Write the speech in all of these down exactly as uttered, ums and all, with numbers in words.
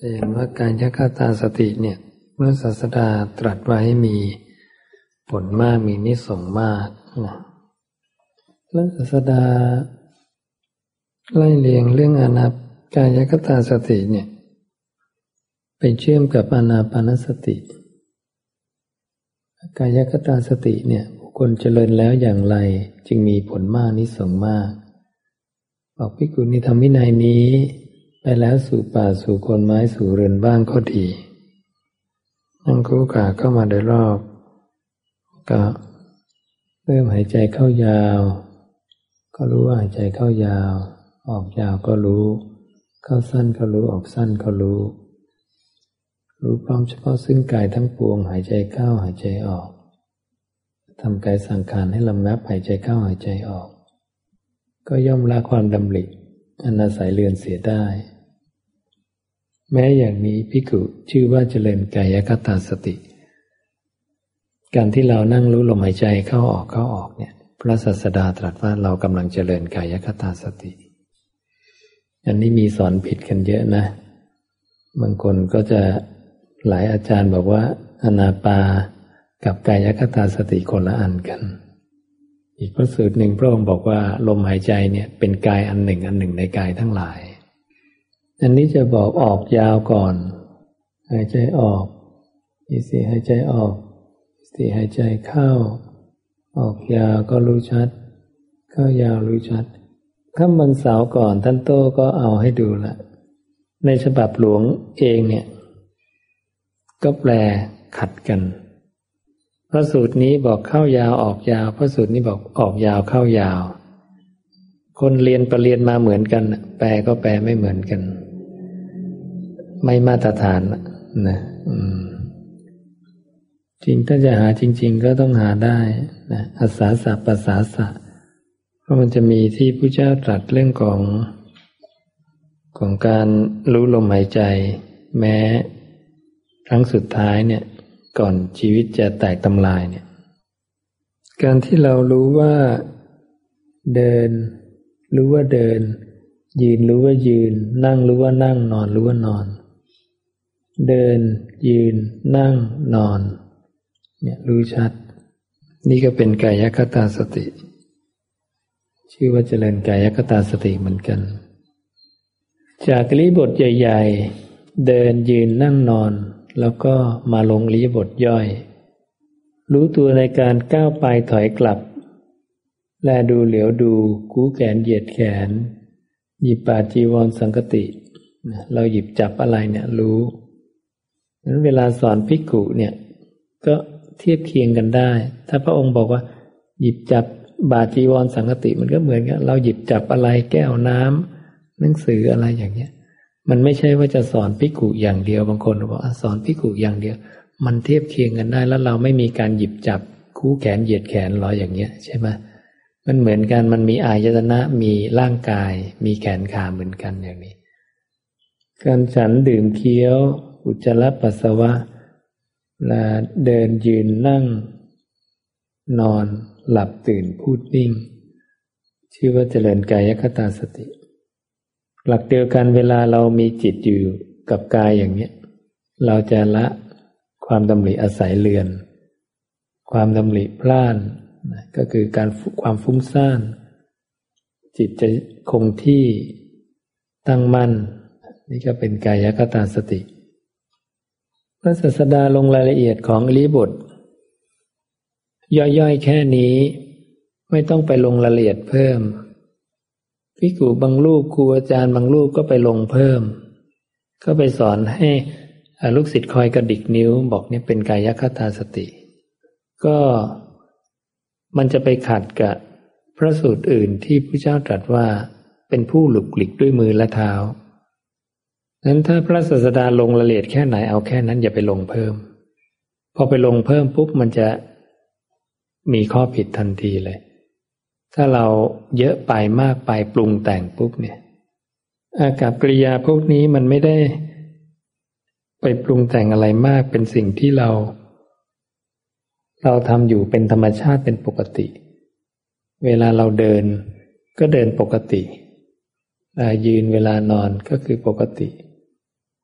เห็นว่ากายคตาสติเนี่ยเมื่อศาสดาตรัสไว้มีผลมากมีนิสงส์มากนะแล้วศาสดาไล่เรียงเรื่องอนาปกายคตาสติเนี่ยไปเชื่อมกับอานาปานสติกายคตาสติเนี่ยบุคคลเจริญแล้วอย่างไรจึงมีผลมากนิสงส์มากบอกภิกขุณีทำวินัยนี้ไปแล้วสู่ป่าสู่โคนไม้สู่เรือนบ้างก็ดีนั่งคู่ขาเข้ามาโดยรอบก็เริ่มหายใจเข้ายาวก็รู้ว่าหายใจเข้ายาวออกยาวก็รู้เข้าสั้นก็รู้ออกสั้นก็รู้รู้พร้อมเฉพาะซึ่งกายทั้งปวงหายใจเข้าหายใจออกทำกายสังขารให้ระงับหายใจเข้าหายใจออกก็ย่อมละความดำริอันอาศัยเรือนเสียได้แม้อย่างนี้ภิกขุชื่อว่าเจริญกายคตาสติการที่เรานั่งรู้ลมหายใจเข้าออกเข้าออกเนี่ยพระศาสดาตรัสว่าเรากำลังเจริญกายคตาสติอันนี้มีสอนผิดกันเยอะนะบางคนก็จะหลายอาจารย์บอกว่าอานาปากับกายคตาสติคนละอันกันอีกพระสูตรหนึ่งพระองค์บอกว่าลมหายใจเนี่ยเป็นกายอันหนึ่งอันหนึ่งในกายทั้งหลายอันนี้จะบอกออกยาวก่อนหายใจออกอีสี่หายใจออกสี่หายใจเข้าออกยาวก็รู้ชัดเข้ายาวรู้ชัดค่ำวันเสาร์ก่อนท่านโต้ก็เอาให้ดูละในฉบับหลวงเองเนี่ยก็แปลขัดกันพระสูตรนี้บอกเข้ายาวออกยาวพระสูตรนี้บอกออกยาวเข้ายาวคนเรียนประเรียนมาเหมือนกันแปลก็แปลไม่เหมือนกันไม่มาตรฐานนะอืมจริงถ้าจะหาจริงๆก็ต้องหาได้นะอัสสาสะปัสสาสะเพราะมันจะมีที่พระเจ้าตรัสเรื่องของของการรู้ลมหายใจแม้ครั้งสุดท้ายเนี่ยก่อนชีวิตจะแตกทำลายเนี่ยการที่เรารู้ว่าเดินรู้ว่าเดินยืนรู้ว่ายืนนั่งรู้ว่านั่งนอนรู้ว่านอนเดินยืนนั่งนอนเนี่ยรู้ชัดนี่ก็เป็นกายคตาสติชื่อว่าเจริญกายคตาสติเหมือนกันจากอิริยาบถใหญ่ๆเดินยืนนั่งนอนแล้วก็มาลงอิริยาบถย่อยรู้ตัวในการก้าวไปถอยกลับแลดูเหลียวดูกู้แขนเหยียดแขนหยิบบาจีวรสังคติเราหยิบจับอะไรเนี่ยรู้นั้นเวลาสอนภิกขุเนี่ยก็เทียบเคียงกันได้ถ้าพระองค์บอกว่าหยิบจับบาจีวรสังคติมันก็เหมือนกันเราหยิบจับอะไรแก้วน้ำหนังสืออะไรอย่างเงี้ยมันไม่ใช่ว่าจะสอนภิกขุอย่างเดียวบางคนบอกสอนภิกขุอย่างเดียวมันเทียบเคียงกันได้แล้วเราไม่มีการหยิบจับคู่แขนเหยียดแขนรออย่างเงี้ยใช่ไหมมันเหมือนกันมันมีอายตนะมีร่างกายมีแขนขาเหมือนกันอย่างนี้การฉันดื่มเคี้ยวอุจจาระปัสสาวะและเดินยืนนั่งนอนหลับตื่นพูดนิ่งชื่อว่าเจริญกายคตาสติหลักเดียวกันเวลาเรามีจิตอยู่กับกายอย่างนี้เราจะละความดำริอาศัยเรือนความดำริพล่านก็คือการความฟุ้งซ่านจิตจะคงที่ตั้งมั่นนี่ก็เป็นกายคตาสติพระศาสดาลงรายละเอียดของอิริยาบถย่อยๆแค่นี้ไม่ต้องไปลงรายละเอียดเพิ่มภิกขุบางรูปครูอาจารย์บางรูปก็ไปลงเพิ่มก็ไปสอนให้ลูกศิษย์คอยกระดิกนิ้วบอกนี่เป็นกายคตาสติก็มันจะไปขัดกับพระสูตรอื่นที่พระเจ้าตรัสว่าเป็นผู้หลุกหลีกด้วยมือและเท้านั้นถ้าพระศาสดาลงรายละเอียดแค่ไหนเอาแค่นั้นอย่าไปลงเพิ่มพอไปลงเพิ่มปุ๊บมันจะมีข้อผิดทันทีเลยถ้าเราเยอะไปมากไปปรุงแต่งปุ๊บเนี่ยอากัปกิริยาพวกนี้มันไม่ได้ไปปรุงแต่งอะไรมากเป็นสิ่งที่เราเราทำอยู่เป็นธรรมชาติเป็นปกติเวลาเราเดินก็เดินปกติเวลายืนเวลานอนก็คือปกติ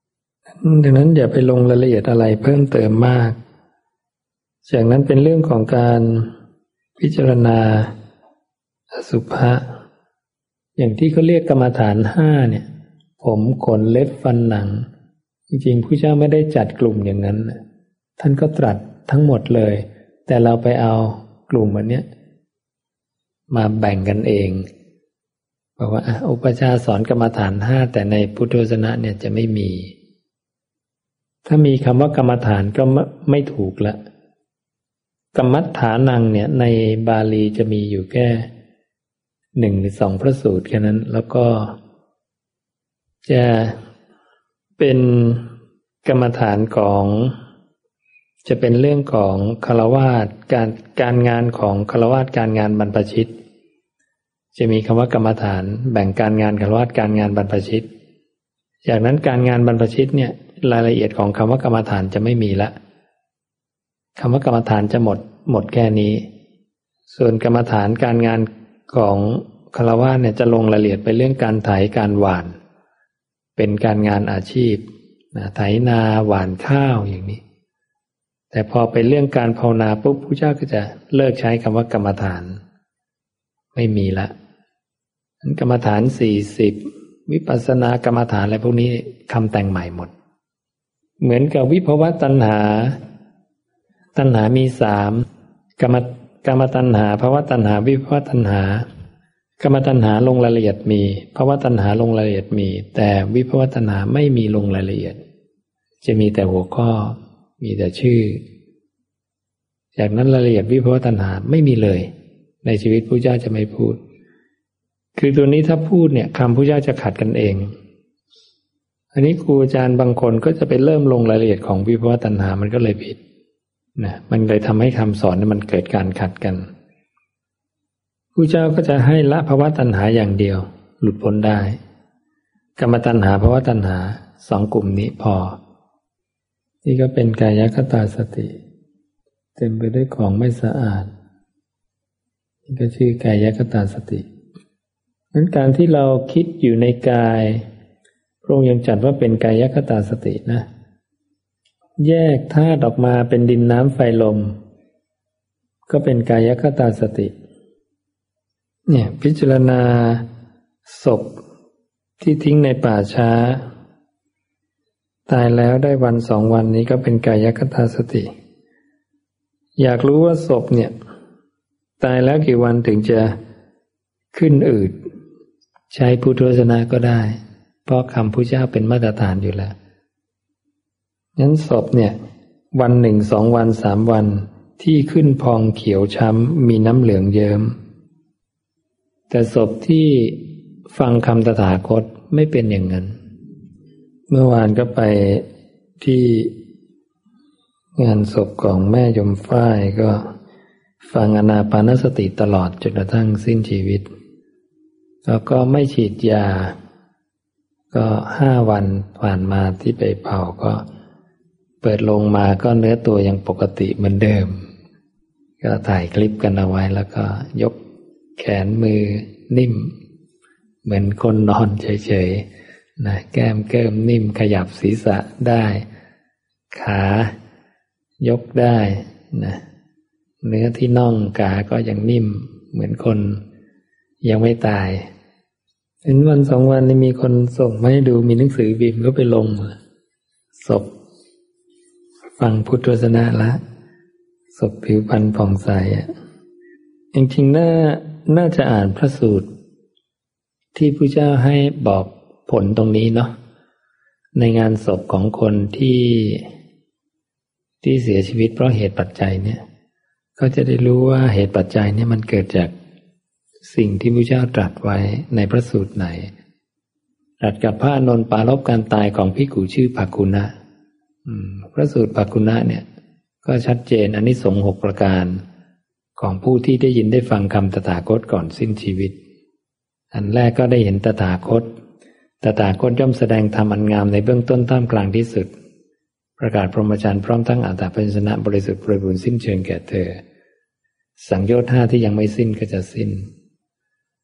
ดังนั้นอย่าไปลงรายละเอียดอะไรเพิ่มเติมมากจากนั้นเป็นเรื่องของการพิจารณาอสุภะอย่างที่เขาเรียกกรรมฐานห้าเนี่ยผมขนเล็บฟันหนังจริงๆพระเจ้าไม่ได้จัดกลุ่มอย่างนั้นท่านก็ตรัสทั้งหมดเลยแต่เราไปเอากลุ่มอันเนี้ยมาแบ่งกันเองบอกว่าอุปชาสอนกรรมฐานห้าแต่ในพุทธวจนะเนี่ยจะไม่มีถ้ามีคำว่ากรรมฐานก็ไม่ถูกละกรรมัฏฐานังเนี่ยในบาลีจะมีอยู่แค่หนึ่งหรือสองพระสูตรแค่นั้นแล้วก็จะเป็นกรรมฐานของจะเป็นเรื่องของฆราวาสการการงานของฆราวาสการงานบรรพชิตจะมีคำว่ากรรมฐานแบ่งการงานฆราวาสการงานบรรพชิตจากนั้นการงานบรรพชิตเนี่ยรายละเอียดของคำว่ากรรมฐานจะไม่มีละคำว่ากรรมฐานจะหมดหมดแค่นี้ส่วนกรรมฐานการงานของฆราวาสเนี่ยจะลงรายละเอียดไปเรื่องการไถการหว่านเป็นการงานอาชีพนะไถนาหว่านข้าวอย่างนี้แต่พอเป็นเรื่องการภาวนาปุ๊บพระเจ้าก็จะเลิกใช้คำว่ากรรมฐานไม่มีละกรรมฐานสี่สิบวิปัสสนากรรมฐานอะไรพวกนี้คำแต่งใหม่หมดเหมือนกับวิภวตัณหาตัณหามีสามกรรมกรรมตัณหาภวตัณหาวิภวตัณหากรรมตัณหาลงรายละเอียดมีภวตัณหาลงรายละเอียดมีแต่วิภวตัณหาไม่มีลงรายละเอียดจะมีแต่หัวข้อมีแต่ชื่อจากนั้นรายละเอียดวิภวตัณหาไม่มีเลยในชีวิตพระเจ้าจะไม่พูดคือตัวนี้ถ้าพูดเนี่ยคำพระเจ้าจะขัดกันเองอันนี้ครูอาจารย์บางคนก็จะไปเริ่มลงรายละเอียดของวิภวตัณหามันก็เลยผิดนะมันเลยทำให้คำสอนมันเกิดการขัดกันพระเจ้าก็จะให้ละภวตัณหาอย่างเดียวหลุดพ้นได้กรรมตัณหาภวตัณหาสองกลุ่มนี้พอนี่ก็เป็นกายคตาสติเต็มไปด้วยของไม่สะอาดนี่ก็ชื่อกายคตาสตินั้นการที่เราคิดอยู่ในกายพระองค์ยังจัดว่าเป็นกายคตาสตินะแยกธาตุออกมาเป็นดินน้ำไฟลมก็เป็นกายคตาสติเนี่ยพิจารณาศพที่ทิ้งในป่าช้าตายแล้วได้วันสองวันนี้ก็เป็นกายคตาสติอยากรู้ว่าศพเนี่ยตายแล้วกี่วันถึงจะขึ้นอืดใช้พุทธวจนะก็ได้เพราะคำพุทธเจ้าเป็นมาตรฐานอยู่แล้วงั้นศพเนี่ยวันหนึ่งสองวันสามวันที่ขึ้นพองเขียวช้ำมีน้ำเหลืองเยิ้มแต่ศพที่ฟังคำตถาคตไม่เป็นอย่างนั้นเมื่อวานก็ไปที่งานศพของแม่ยมฝ้ายก็ฟังอานาปานสติตลอดจนกระทั่งสิ้นชีวิตแล้วก็ไม่ฉีดยาก็ห้าวันผ่านมาที่ไปเผาก็เปิดลงมาก็เนื้อตัวยังปกติเหมือนเดิมก็ถ่ายคลิปกันเอาไว้แล้วก็ยกแขนมือนิ่มเหมือนคนนอนเฉยๆนะแก้มเกิมนิ่มขยับศีรษะได้ขายกได้นะเนื้อที่น่องขาก็ยังนิ่มเหมือนคนยังไม่ตายเห็นวันสองวันนี้มีคนส่งมาให้ดูมีหนังสือพิมพ์ก็ไปลงศพฟังพุทธวจนะละศพผิวพรรณผ่องใสอ่ะจริงๆน่าน่าจะอ่านพระสูตรที่พระเจ้าให้บอกผลตรงนี้เนาะในงานศพของคนที่ที่เสียชีวิตเพราะเหตุปัจจัยเนี่ยก็จะได้รู้ว่าเหตุปัจจัยเนี่ยมันเกิดจากสิ่งที่พระเจ้าตรัสไว้ในพระสูตรไหนตรัสกับพระอานนท์ปรารภการตายของภิกขุชื่อภักขุณะพระสูตรภักขุณะเนี่ยก็ชัดเจนอานิสงส์หกประการของผู้ที่ได้ยินได้ฟังคำตถาคตก่อนสิ้นชีวิตอันแรกก็ได้เห็นตถาคตตถาคตย่อมแสดงธรรมอันงามในเบื้องต้นท่ามกลางที่สุดประกาศพรหมจรรย์พร้อมทั้งอัตถปัญจนะบริสุทธิ์บริบูรณ์สิ้นเชิงแก่เธอสังโยชน์ห้าที่ยังไม่สิ้นก็จะสิ้น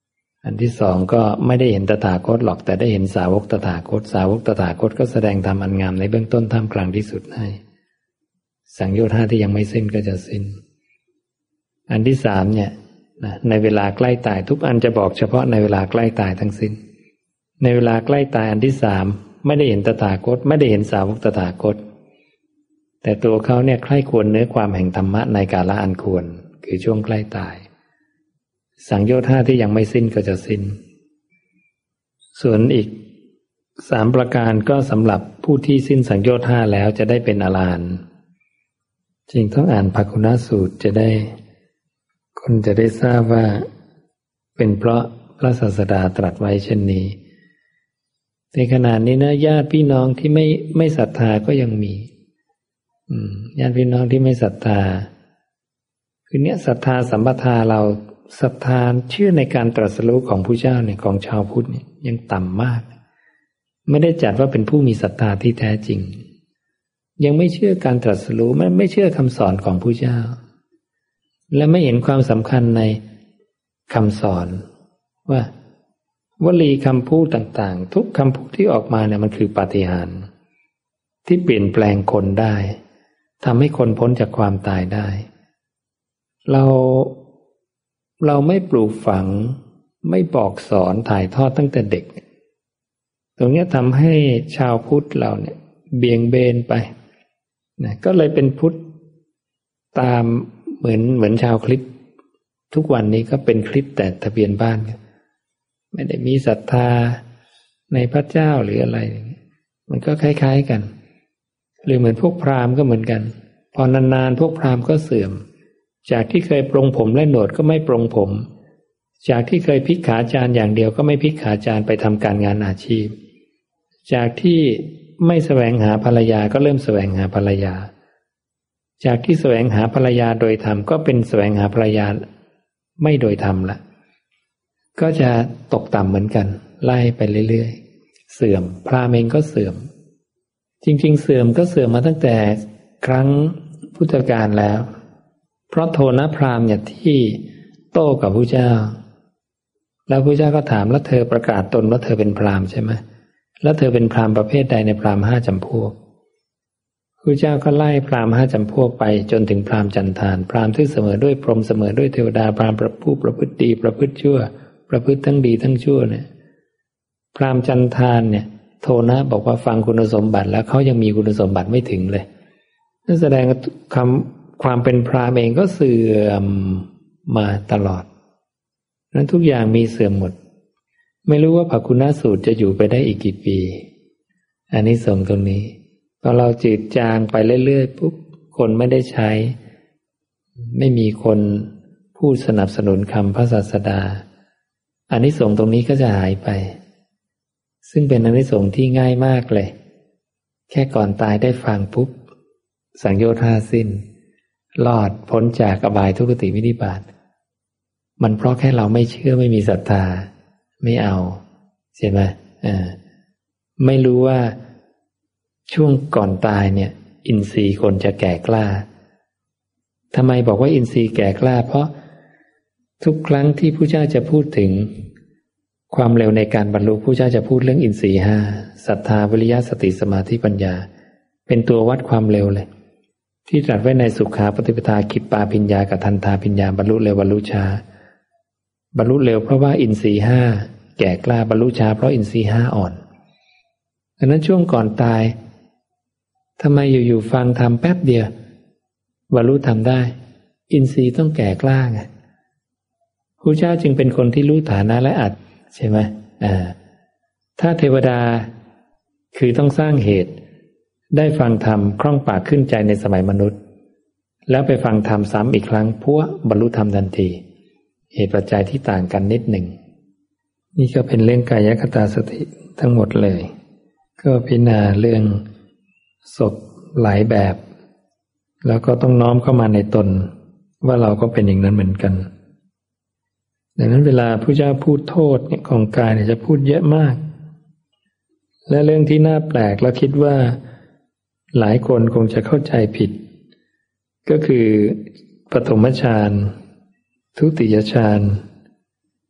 อันที่สองก็ไม่ได้เห็นตถาคตหรอกแต่ได้เห็นสาวกตถาคตสาวกตถาคตก็แสดงธรรมอันงามในเบื้องต้นท่ามกลางที่สุดให้สังโยชน์ห้าที่ยังไม่สิ้นก็จะสิ้นอันที่สามเนี่ยนะในเวลาใกล้ตายทุกอันจะบอกเฉพาะในเวลาใกล้ตายทั้งสิ้นในเวลาใกล้ตายอันที่สามไม่ได้เห็นตถาคตไม่ได้เห็นสาวกตถาคตแต่ตัวเขาเนี่ยใคร่ควรเนื้อความแห่งธรรมะในกาลอันควรคือช่วงใกล้ตายสังโยชน์ห้าที่ยังไม่สิ้นก็จะสิ้นส่วนอีกสามประการก็สำหรับผู้ที่สิ้นสังโยชน์ห้าแล้วจะได้เป็นอรหันต์จึงต้องอ่านภคุณสูตรจะได้คนจะได้ทราบว่าเป็นเพราะพระศาสดาตรัสไว้เช่นนี้ในขณะนี้นะญาติพี่น้องที่ไม่ไม่ศรัทธาก็ยังมีญาติพี่น้องที่ไม่ศรัทธาคือเนี้ยศรัทธาสัมปทาเราศรัทธาเชื่อในการตรัสรู้ของพระเจ้าเนี่ยของชาวพุทธเนี่ยยังต่ำมากไม่ได้จัดว่าเป็นผู้มีศรัทธาที่แท้จริงยังไม่เชื่อการตรัสรู้ไม่ไม่เชื่อคำสอนของพระเจ้าและไม่เห็นความสำคัญในคำสอนว่าวลีคำพูดต่างๆทุกคำพูดที่ออกมาเนี่ยมันคือปาฏิหาริย์ที่เปลี่ยนแปลงคนได้ทำให้คนพ้นจากความตายได้เราเราไม่ปลูกฝังไม่บอกสอนถ่ายทอดตั้งแต่เด็กตรงนี้ทำให้ชาวพุทธเราเนี่ยเบี่ยงเบนไปนะก็เลยเป็นพุทธตามเหมือนเหมือนชาวคริสต์ทุกวันนี้ก็เป็นคริสต์แต่ทะเบียนบ้านไม่ได้มีศรัทธาในพระเจ้าหรืออะไรมันก็คล้ายๆกันหรือเหมือนพวกพราหมณ์ก็เหมือนกันพอนานๆพวกพราหมณ์ก็เสื่อมจากที่เคยปรงผมและหนวดก็ไม่ปรงผมจากที่เคยพลิกขาจานอย่างเดียวก็ไม่พลิกขาจานไปทำการงานอาชีพจากที่ไม่แสวงหาภรรยาก็เริ่มแสวงหาภรรยาจากที่แสวงหาภรรยาโดยธรรมก็เป็นแสวงหาภรรยาไม่โดยธรรมละก็จะตกต่ำเหมือนกันไล่ไปเรื่อยๆเสื่อมพราหมณ์เองก็เสื่อมจริงๆเสื่อมก็เสื่อมมาตั้งแต่ครั้งพุทธกาลแล้วเพราะโทนพราหมณ์เนี่ยที่โต้กับพระเจ้าแล้วพระเจ้าก็ถามแล้วเธอประกาศตนว่าเธอเป็นพราหมณ์ใช่ไหมแล้วเธอเป็นพราหมณ์ประเภทใดในพราหมณ์ห้าจำพวกพระเจ้าก็ไล่พราหมณ์ห้าจำพวกไปจนถึงพราหมณ์จันทานพราหมณ์ที่เสมอด้วยพรหมเสมอด้วยเทวดาพราหมณ์ผู้ประพฤติดีประพฤติชั่วประพฤติทั้งดีทั้งชั่วเนี่ยพราหมณ์จันทานเนี่ยโทนะบอกว่าฟังคุณสมบัติแล้วเขายังมีคุณสมบัติไม่ถึงเลยนั่นแสดงคำความเป็นพราหมณ์เองก็เสื่อมมาตลอดนั้นทุกอย่างมีเสื่อมหมดไม่รู้ว่าภคุณสูตรจะอยู่ไปได้อีกกี่ปีอันนี้สมตรงนี้พอเราจืดจางไปเรื่อยๆปุ๊บคนไม่ได้ใช้ไม่มีคนพูดสนับสนุนคำพระศาสดาอานิสงส์ตรงนี้ก็จะหายไปซึ่งเป็นอานิสงส์ที่ง่ายมากเลยแค่ก่อนตายได้ฟังปุ๊บสังโยชน์ห้าสิ้นรอดพ้นจากอบายทุกขติวินิบาตมันเพราะแค่เราไม่เชื่อไม่มีศรัทธาไม่เอาใช่ไหมอ่าไม่รู้ว่าช่วงก่อนตายเนี่ยอินทรีย์คนจะแก่กล้าทำไมบอกว่าอินทรีย์แก่กล้าเพราะทุกครั้งที่พระเจ้าจะพูดถึงความเร็วในการบรรลุพระเจ้าจะพูดเรื่องอินทรีย์ห้าศรัทธาวิริยะสติสมาธิปัญญาเป็นตัววัดความเร็วเลยที่ตรัสไว้ในสุขาปฏิปทาคิปปาพิญญากับทันทาพิญญาบรรลุเร็วบรรลุช้าบรรลุเร็วเพราะว่าอินทรีย์ห้าแก่กล้าบรรลุช้าเพราะอินทรีย์ห้าอ่อนดังนั้นช่วงก่อนตายทำไมอยู่ๆฟังธรรมแป๊บเดียวบรรลุธรรมได้อินทรีย์ต้องแก่กล้าไงพระเจ้าจึงเป็นคนที่รู้ฐานะและอัตใช่ไหมอ่าถ้าเทวดาคือต้องสร้างเหตุได้ฟังธรรมคล่องปากขึ้นใจในสมัยมนุษย์แล้วไปฟังธรรมซ้ำอีกครั้งพวกบรรลุธรรมทันทีเหตุปัจจัยที่ต่างกันนิดหนึ่งนี่ก็เป็นเรื่องกายคตาสติทั้งหมดเลยก็พิจารณาเรื่องศพหลายแบบแล้วก็ต้องน้อมเข้ามาในตนว่าเราก็เป็นอย่างนั้นเหมือนกันดังนั้นเวลาพระเจ้าพูดโทษของกายเนี่ยจะพูดเยอะมากและเรื่องที่น่าแปลกและคิดว่าหลายคนคงจะเข้าใจผิดก็คือปฐมฌานทุติยฌาน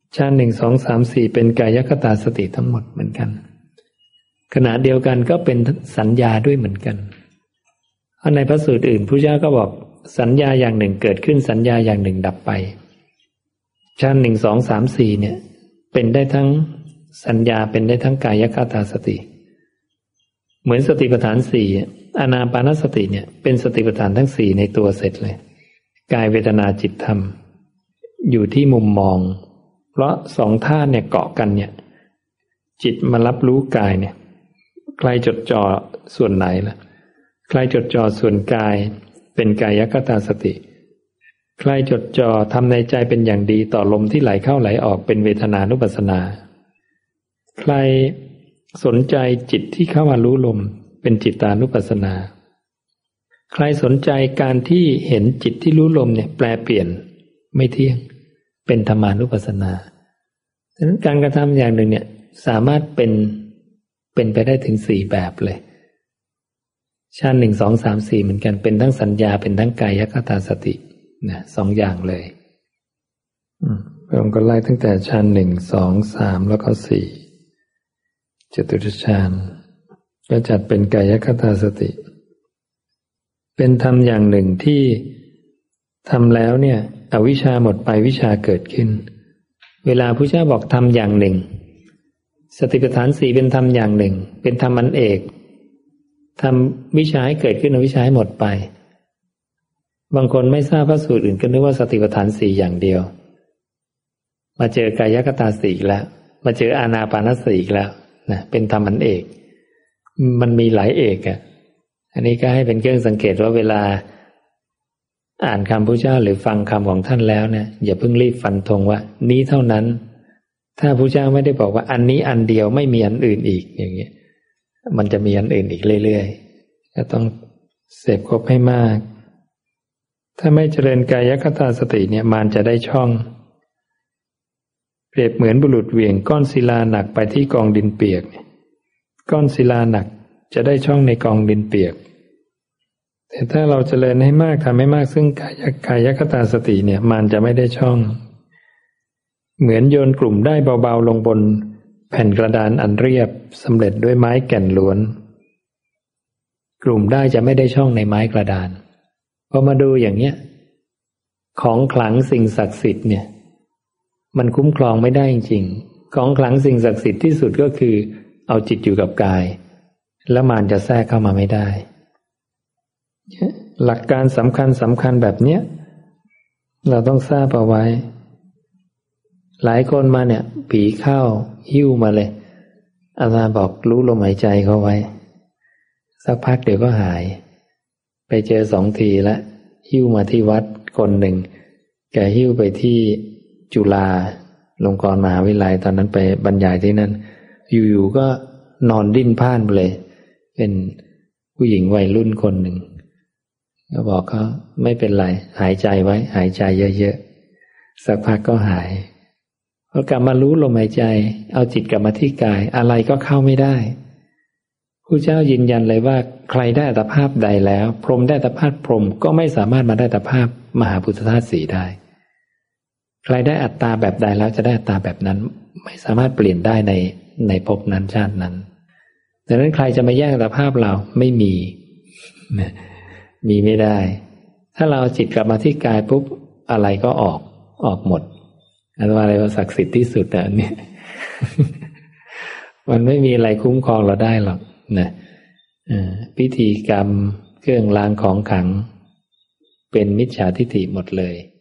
ฌานหนึ่งสองสามสี่เป็นกายคตาสติทั้งหมดเหมือนกันขณะเดียวกันก็เป็นสัญญาด้วยเหมือนกันเพราะในพระสูตรอื่นพระเจ้าก็บอกสัญญาอย่างหนึ่งเกิดขึ้นสัญญาอย่างหนึ่งดับไปฌานหนึ่งสองสามสี่เนี่ยเป็นได้ทั้งสัญญาเป็นได้ทั้งกายคตาสติเหมือนสติปัฏฐานสี่อานาปานสติเนี่ยเป็นสติปัฏฐานทั้งสี่ในตัวเสร็จเลยกายเวทนาจิตธรรมอยู่ที่มุมมองเพราะสองธาตุเนี่ยเกาะกันเนี่ยจิตมารับรู้กายเนี่ยใครจดจ่อส่วนไหนล่ะใครจดจ่อส่วนกายเป็นกายคตาสติใครจดจ่อทำในใจเป็นอย่างดีต่อลมที่ไหลเข้าไหลออกเป็นเวทนานุปัสสนาใครสนใจจิตที่เข้ามารู้ลมเป็นจิตานุปัสสนาใครสนใจการที่เห็นจิตที่รู้ลมเนี่ยแปลเปลี่ยนไม่เที่ยงเป็นธรรมานุปัสสนาฉะนั้นการกระทำอย่างหนึ่งเนี่ยสามารถเป็นเป็นไปได้ถึงสี่แบบเลยฌานหนึ่งสองสามสี่เหมือนกันเป็นทั้งสัญญาเป็นทั้งกายคตาสตินะสองอย่างเลยอืมพระองค์ก็ไล่ตั้งแต่ฌานหนึ่งสองสามแล้วก็สี่จตุตฌานก็จัดเป็นกายคตาสติเป็นธรรมอย่างหนึ่งที่ทำแล้วเนี่ยอวิชชาหมดไปวิชาเกิดขึ้นเวลาพระเจ้าบอกทำอย่างหนึ่งสติปัฏฐานสี่เป็นธรรมอย่างหนึ่งเป็นธรรมอันเอกทำวิชาให้เกิดขึ้นอวิชชาให้หมดไปบางคนไม่ทราบพระสูตรอื่นก็นึกว่าสติปัฏฐานสี่อย่างเดียวมาเจอกายคตาสี่อีกแล้วมาเจออานาปานสติอีกแล้วนะเป็นธรรมอันเอกมันมีหลายเอกอ่ะอันนี้ก็ให้เป็นเครื่องสังเกตว่าเวลาอ่านคำพระเจ้าหรือฟังคำของท่านแล้วเนี่ยอย่าเพิ่งรีบฟันธงว่านี้เท่านั้นถ้าพระเจ้าไม่ได้บอกว่าอันนี้อันเดียวไม่มีอันอื่นอีกอย่างเงี้ยมันจะมีอันอื่นอีกเรื่อยๆก็ต้องเสพครบให้มากถ้าไม่เจริญกายคตาสติเนี่ยมารจะได้ช่องเปรียบเหมือนบุรุษเหวี่ยงก้อนศิลาหนักไปที่กองดินเปียกก้อนศิลาหนักจะได้ช่องในกองดินเปียกแต่ถ้าเราเจริญให้มากทำให้มากซึ่งกายกายคตาสติเนี่ยมารจะไม่ได้ช่องเหมือนโยนกลุ่มได้เบาๆลงบนแผ่นกระดานอันเรียบสำเร็จด้วยไม้แก่นล้วนกลุ่มได้จะไม่ได้ช่องในไม้กระดานพอมาดูอย่างเนี้ยของขลังสิ่งศักดิ์สิทธิ์เนี่ยมันคุ้มครองไม่ได้จริงๆของขลังสิ่งศักดิ์สิทธิ์ที่สุดก็คือเอาจิตอยู่กับกายแล้วมารจะแทรกเข้ามาไม่ได้หลักการสำคัญสำคัญแบบเนี้ยเราต้องทราบเอาไว้หลายคนมาเนี่ยผีเข้าหิ้วมาเลยอาจารย์บอกรู้ลมหายใจเขาไว้สักพักเดี๋ยวก็หายไปเจอสองทีแล้วหิ้วมาที่วัดคนหนึ่งแกหิ้วไปที่จุฬาลงกรณ์มหาวิทยาลัยตอนนั้นไปบรรยายที่นั่นอยู่ๆก็นอนดิ้นพล่านไปเลยเป็นผู้หญิงวัยรุ่นคนหนึ่งก็บอกเขาไม่เป็นไรหายใจไว้หายใจเยอะๆสักพักก็หายพอกลับมารู้ลมหายใจเอาจิตกลับมาที่กายอะไรก็เข้าไม่ได้พระเจ้ายืนยันเลยว่าใครได้อัตภาพใดแล้วพรหมได้อัตภาพพรหมก็ไม่สามารถมาได้อัตภาพมหาพุทธธาตุสี่ได้ใครได้อัตตาแบบใดแล้วจะได้อัตตาแบบนั้นไม่สามารถเปลี่ยนได้ในในภพนั้นชาตินั้นดังนั้นใครจะมาแย่งอัตภาพเราไม่มีมีไม่ได้ถ้าเราจิตกลับมาที่กายปุ๊บอะไรก็ออกออกหมดอันว่าอะไรว่าศักดิ์สิทธิ์ที่สุดอ่ะเนี่ย มันไม่มีอะไรคุ้มครองเราได้หรอกนะพิธีกรรมเครื่องรางของขลังเป็นมิจฉาทิฏฐิหมดเลย